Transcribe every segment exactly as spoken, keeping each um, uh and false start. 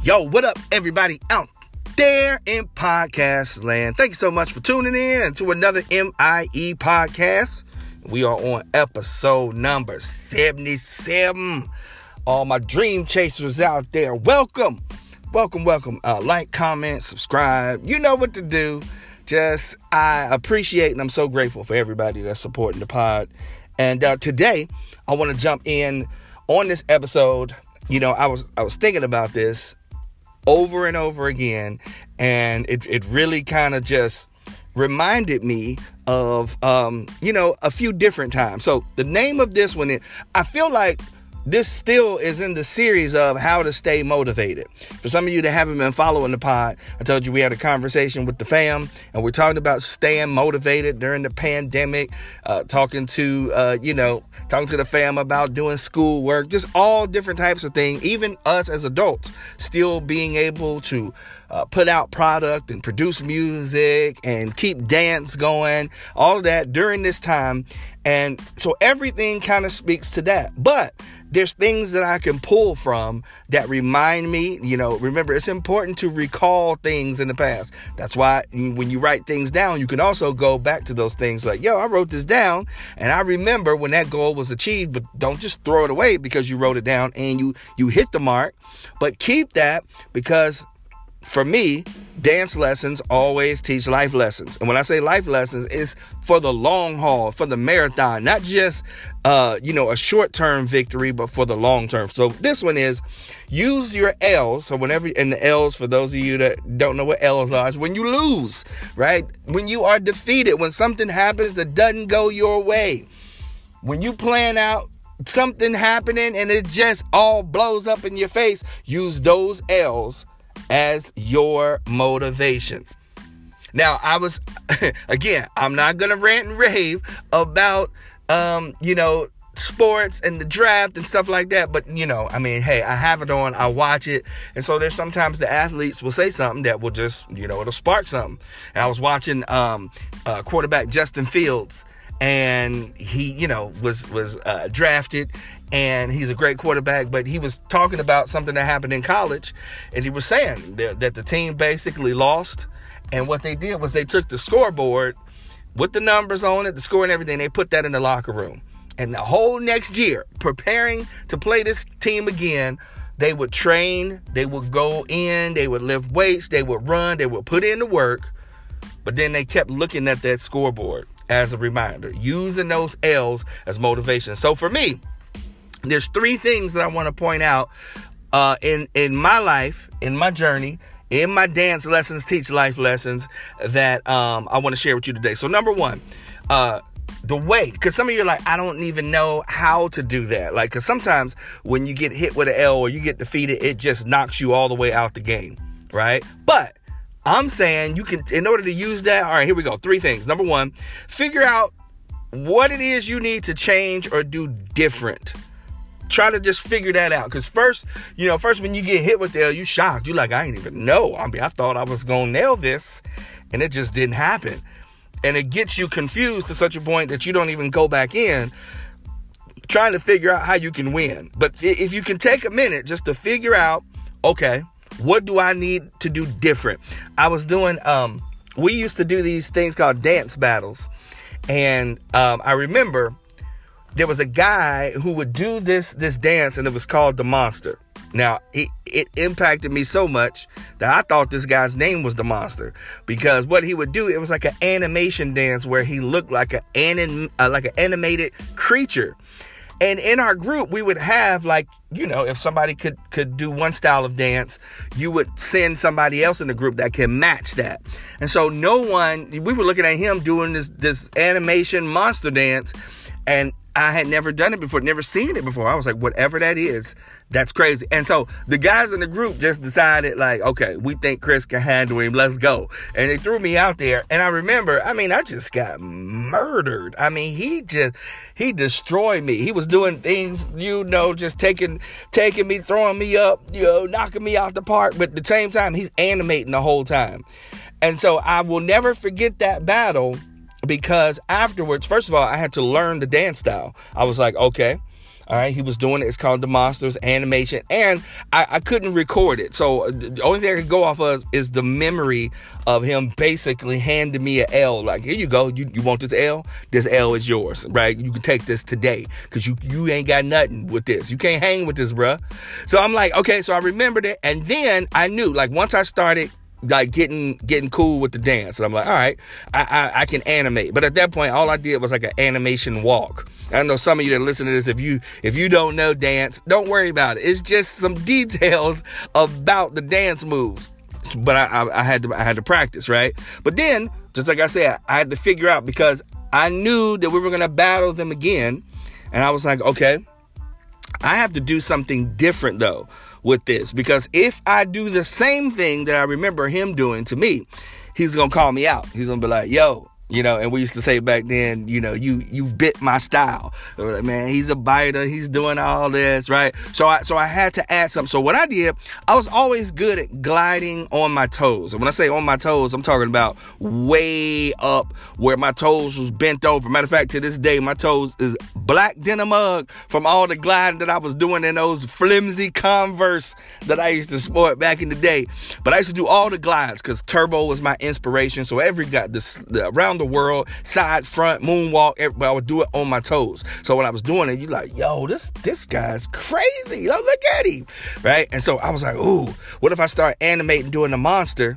Yo, what up, everybody out there in podcast land? Thank you so much for tuning in to another M I E podcast. We are on episode number seventy-seven. All my dream chasers out there, welcome, welcome, welcome. Uh, like, comment, subscribe. You know what to do. Just, I appreciate and I'm so grateful for everybody that's supporting the pod. And uh, today, I want to jump in on this episode. You know, I was I was thinking about this over and over again, and it, it really kind of just reminded me of, um, you know, a few different times. So the name of this one, I feel like this still is in the series of how to stay motivated. For some of you that haven't been following the pod, I told you we had a conversation with the fam, and we're talking about staying motivated during the pandemic, uh, talking to, uh, you know, talking to the fam about doing schoolwork, just all different types of things. Even us as adults still being able to uh, put out product and produce music and keep dance going, all of that during this time. And so everything kind of speaks to that. But there's things that I can pull from that remind me, you know, remember, it's important to recall things in the past. That's why when you write things down, you can also go back to those things like, yo, I wrote this down and I remember when that goal was achieved, but don't just throw it away because you wrote it down and you, you hit the mark, but keep that, because for me, dance lessons always teach life lessons. And when I say life lessons, it's for the long haul, for the marathon, not just, uh, you know, a short-term victory, but for the long term. So this one is use your L's. So whenever, and the L's, for those of you that don't know what L's are, is when you lose, right? When you are defeated, when something happens that doesn't go your way, when you plan out something happening and it just all blows up in your face, use those L's as your motivation. Now, I was, again, I'm not going to rant and rave about, um, you know, sports and the draft and stuff like that. But, you know, I mean, hey, I have it on, I watch it. And so there's sometimes the athletes will say something that will just, you know, it'll spark something. And I was watching um, uh, quarterback Justin Fields, and he, you know, was, was uh, drafted. And he's a great quarterback, but he was talking about something that happened in college. And he was saying that, that the team basically lost. And what they did was they took the scoreboard with the numbers on it, the score and everything. They put that in the locker room. And the whole next year, preparing to play this team again, they would train, they would go in, they would lift weights, they would run, they would put in the work. But then they kept looking at that scoreboard as a reminder, using those L's as motivation. So for me, there's three things that I want to point out uh, in, in my life, in my journey, in my dance lessons, teach life lessons that um, I want to share with you today. So number one, uh, the way, because some of you are like, I don't even know how to do that. Like, because sometimes when you get hit with an L or you get defeated, it just knocks you all the way out the game, right? But I'm saying you can, in order to use that, all right, here we go. Three things. Number one, figure out what it is you need to change or do different. Try to just figure that out. Because first, you know, first when you get hit with the L, you shocked. You like, I ain't even know. I mean, I thought I was going to nail this, and it just didn't happen. And it gets you confused to such a point that you don't even go back in trying to figure out how you can win. But if you can take a minute just to figure out, okay, what do I need to do different? I was doing, um, we used to do these things called dance battles. And um, I remember there was a guy who would do this this dance, and it was called The Monster. Now, it, it impacted me so much that I thought this guy's name was The Monster, because what he would do, it was like an animation dance where he looked like an anim, uh, like an animated creature. And in our group, we would have, like, you know, if somebody could could do one style of dance, you would send somebody else in the group that can match that. And so no one, we were looking at him doing this this animation monster dance, and I had never done it before, never seen it before. I was like, whatever that is, that's crazy. And so the guys in the group just decided, like, okay, we think Chris can handle him. Let's go. And they threw me out there. And I remember, I mean, I just got murdered. I mean, he just, he destroyed me. He was doing things, you know, just taking, taking me, throwing me up, you know, knocking me out the park. But at the same time, he's animating the whole time. And so I will never forget that battle, because afterwards, first of all, I had to learn the dance style. I was like, okay, All right, he was doing it. It's called The Monsters animation, and I, I couldn't record it. So the only thing I could go off of is the memory of him basically handing me an L. Like, here you go. You, you want this L? This L is yours, right? You can take this today because you, you ain't got nothing with this. You can't hang with this, bruh. So I'm like, okay, so I remembered it. And then I knew, like, once I started like getting getting cool with the dance, and I'm like, all right, I, I I can animate. But at that point, all I did was like an animation walk. I know some of you that listen to this, if you if you don't know dance, don't worry about it. It's just some details about the dance moves. But I, I, I had to I had to practice, right? But then, just like I said, I had to figure out, because I knew that we were gonna battle them again, and I was like, okay, I have to do something different though with this, because if I do the same thing that I remember him doing to me, he's gonna call me out. He's gonna be like, yo, you know, and we used to say back then, you know, you you bit my style. Like, man, he's a biter. He's doing all this, right? So I so I had to add something. So what I did, I was always good at gliding on my toes. And when I say on my toes, I'm talking about way up where my toes was bent over. Matter of fact, to this day, my toes is black denim mug from all the gliding that I was doing in those flimsy Converse that I used to sport back in the day. But I used to do all the glides because Turbo was my inspiration. So every got this the, around the world, side, front, moonwalk, everybody, I would do it on my toes. So when I was doing it, you're like, yo, this this guy's crazy. Yo, look at him, right? And so I was like, ooh, what if I start animating doing the monster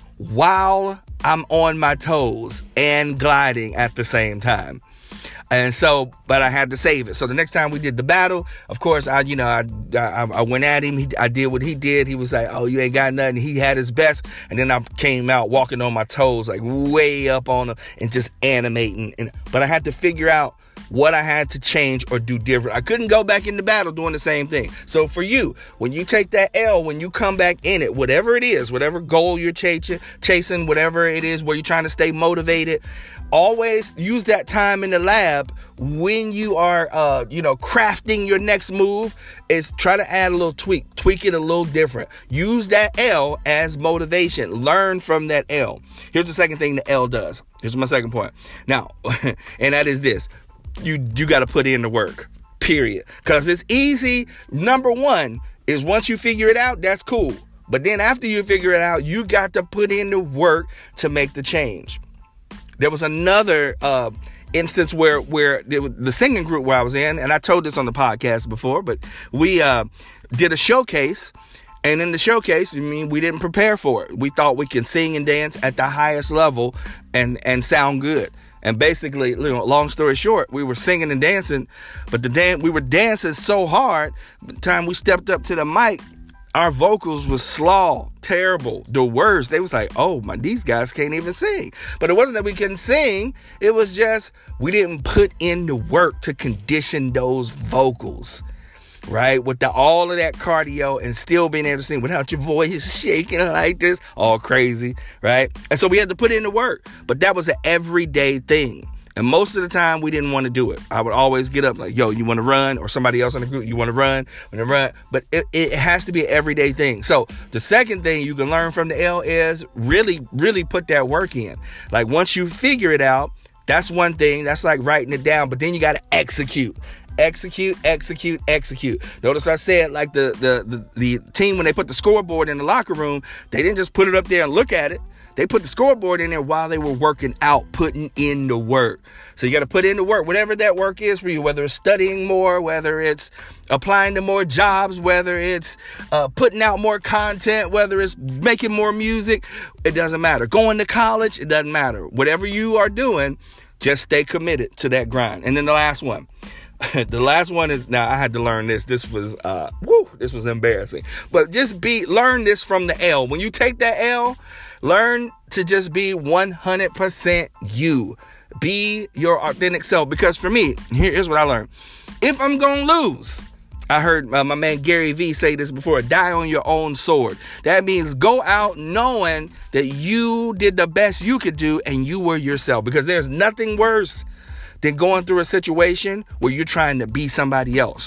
while I'm on my toes and gliding at the same time? And so, but I had to save it. So the next time we did the battle, of course, I, you know, I, I, I went at him. He, I did what he did. He was like, oh, you ain't got nothing. He had his best. And then I came out walking on my toes, like way up on him and just animating. And, but I had to figure out what I had to change or do different. I couldn't go back in the battle doing the same thing. So for you, when you take that L, when you come back in it, whatever it is, whatever goal you're chasing, chasing, whatever it is where you're trying to stay motivated, always use that time in the lab when you are, uh, you know, crafting your next move. Is try to add a little tweak, tweak it a little different. Use that L as motivation. Learn from that L. Here's the second thing the L does. Here's my second point. Now, and that is this. You, you got to put in the work, period. Because it's easy. Number one is once you figure it out, that's cool. But then after you figure it out, you got to put in the work to make the change. There was another uh, instance where where the, the singing group where I was in, and I told this on the podcast before, but we uh, did a showcase. And in the showcase, I mean, we didn't prepare for it. We thought we can sing and dance at the highest level and, and sound good. And basically, you know, long story short, we were singing and dancing, but the dan- we were dancing so hard, by the time we stepped up to the mic, our vocals was slaw, terrible. The words, they was like, oh, my, these guys can't even sing. But it wasn't that we couldn't sing. It was just we didn't put in the work to condition those vocals, right? With the, all of that cardio and still being able to sing without your voice shaking like this, all crazy, right? And so we had to put in the work. But that was an everyday thing. And most of the time, we didn't want to do it. I would always get up like, yo, you want to run? Or somebody else in the group, you want to run? Want to run? But it, it has to be an everyday thing. So the second thing you can learn from the L is really, really put that work in. Like once you figure it out, that's one thing. That's like writing it down. But then you got to execute. Execute, execute, execute. Notice I said like the, the, the, the team, when they put the scoreboard in the locker room, they didn't just put it up there and look at it. They put the scoreboard in there while they were working out, putting in the work. So you got to put in the work, whatever that work is for you, whether it's studying more, whether it's applying to more jobs, whether it's uh, putting out more content, whether it's making more music, it doesn't matter. Going to college, it doesn't matter. Whatever you are doing, just stay committed to that grind. And then the last one. The last one is, now I had to learn this. This was, uh, woo, this was embarrassing. But just be, learn this from the L. When you take that L, learn to just be one hundred percent you. Be your authentic self. Because for me, here's what I learned. If I'm going to lose, I heard uh, my man Gary Vee say this before, die on your own sword. That means go out knowing that you did the best you could do and you were yourself. Because there's nothing worse than going through a situation where you're trying to be somebody else.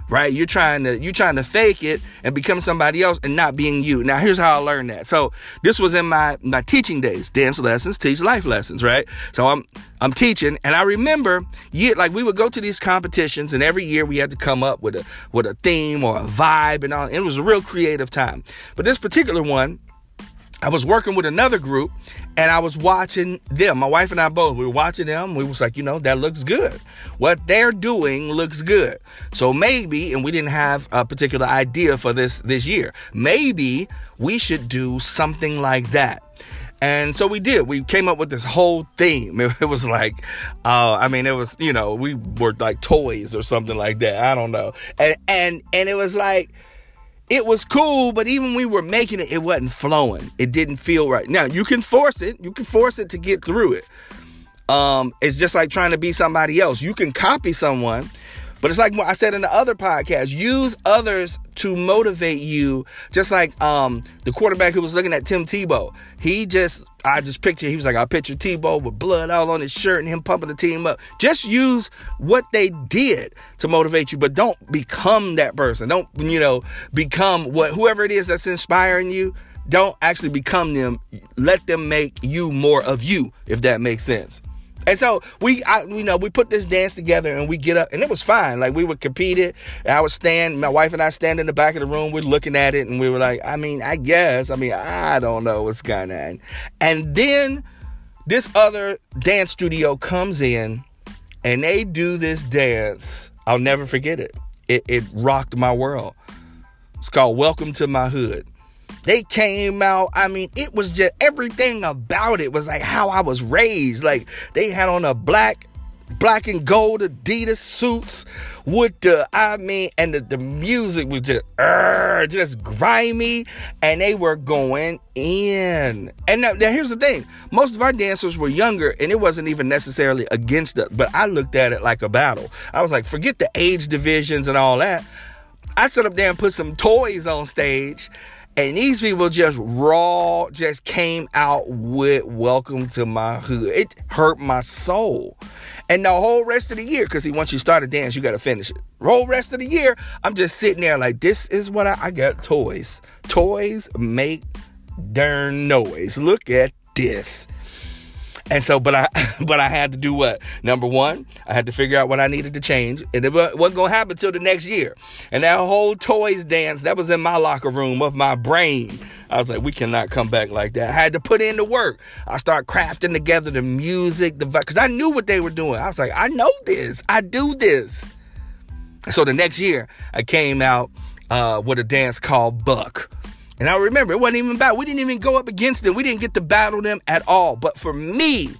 right? You're trying to you're trying to fake it and become somebody else and not being you. Now, here's how I learned that. So this was in my my teaching days. Dance lessons, teach life lessons, right? So I'm I'm teaching, and I remember year like we would go to these competitions, and every year we had to come up with a with a theme or a vibe and all. And it was a real creative time. But this particular one, I was working with another group, and I was watching them. My wife and I both, we were watching them. We was like, you know, that looks good. What they're doing looks good. So maybe, and we didn't have a particular idea for this this year, maybe we should do something like that. And so we did. We came up with this whole theme. It, it was like, uh, I mean, it was, you know, we were like toys or something like that. I don't know. And and and it was like, it was cool, but even when we were making it, it wasn't flowing. It didn't feel right. Now, you can force it. You can force it to get through it. Um, it's just like trying to be somebody else. You can copy someone, but it's like what I said in the other podcast. Use others to motivate you. Just like um, the quarterback who was looking at Tim Tebow. He just, I just picture, he was like, I picture Tebow with blood all on his shirt and him pumping the team up. Just use what they did to motivate you, but don't become that person. Don't, you know, become what, whoever it is that's inspiring you. Don't actually become them. Let them make you more of you, if that makes sense. And so we, I, you know, we put this dance together and we get up and it was fine. Like we would compete it. And I would stand, my wife and I stand in the back of the room. We're looking at it and we were like, I mean, I guess, I mean, I don't know what's going on. And then this other dance studio comes in and they do this dance. I'll never forget it. It, it rocked my world. It's called Welcome to My Hood. They came out, I mean, it was just, everything about it was like how I was raised. Like, they had on a black, black and gold Adidas suits with the, I mean, and the, the music was just, uh, just grimy, and they were going in. And now, now, here's the thing. Most of our dancers were younger, and it wasn't even necessarily against us, but I looked at it like a battle. I was like, forget the age divisions and all that. I sat up there and put some toys on stage. And these people just raw, just came out with Welcome to My Hood. It hurt my soul. And the whole rest of the year, because see, once you start a dance, you got to finish it. The whole rest of the year, I'm just sitting there like, this is what I, I got. Toys. Toys make darn noise. Look at this. And so, but I, but I had to do what? Number one, I had to figure out what I needed to change. And it wasn't going to happen till the next year. And that whole toys dance, that was in my locker room of my brain. I was like, we cannot come back like that. I had to put in the work. I started crafting together the music, the because I knew what they were doing. I was like, I know this. I do this. So the next year, I came out uh, with a dance called Buck. And I remember, it wasn't even about, we didn't even go up against them. We didn't get to battle them at all. But for me,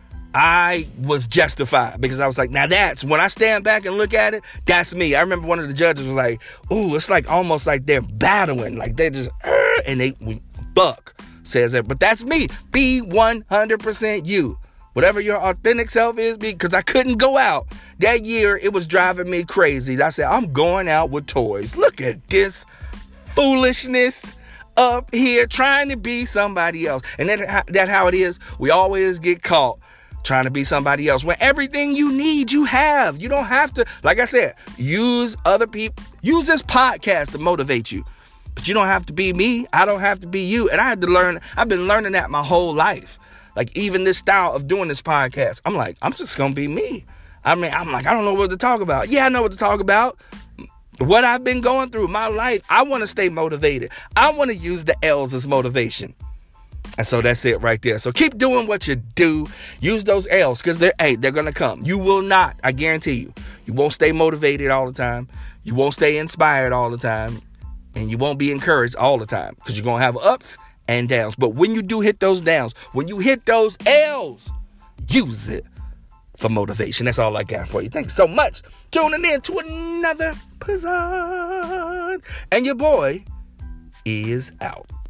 I was justified because I was like, now that's, when I stand back and look at it, that's me. I remember one of the judges was like, ooh, it's like almost like they're battling. Like they just, uh, and they, we, Buck says that. But that's me. Be one hundred percent you. Whatever your authentic self is, because I couldn't go out. That year, it was driving me crazy. I said, I'm going out with toys. Look at this foolishness. Up here trying to be somebody else. And that, that's how it is. We always get caught trying to be somebody else when everything you need, you have. You don't have to, like I said, use other people. Use this podcast to motivate you. But you don't have to be me. I don't have to be you. And I had to learn. I've been learning that my whole life. Like even this style of doing this podcast. I'm like, I'm just going to be me. I mean, I'm like, I don't know what to talk about. Yeah, I know what to talk about. What I've been going through, my life, I want to stay motivated. I want to use the L's as motivation. And so that's it right there. So keep doing what you do. Use those L's because they're, hey, they're going to come. You will not, I guarantee you, you won't stay motivated all the time. You won't stay inspired all the time. And you won't be encouraged all the time because you're going to have ups and downs. But when you do hit those downs, when you hit those L's, use it for motivation. That's all I got for you. Thanks so much. Tuning in to another episode. And your boy is out.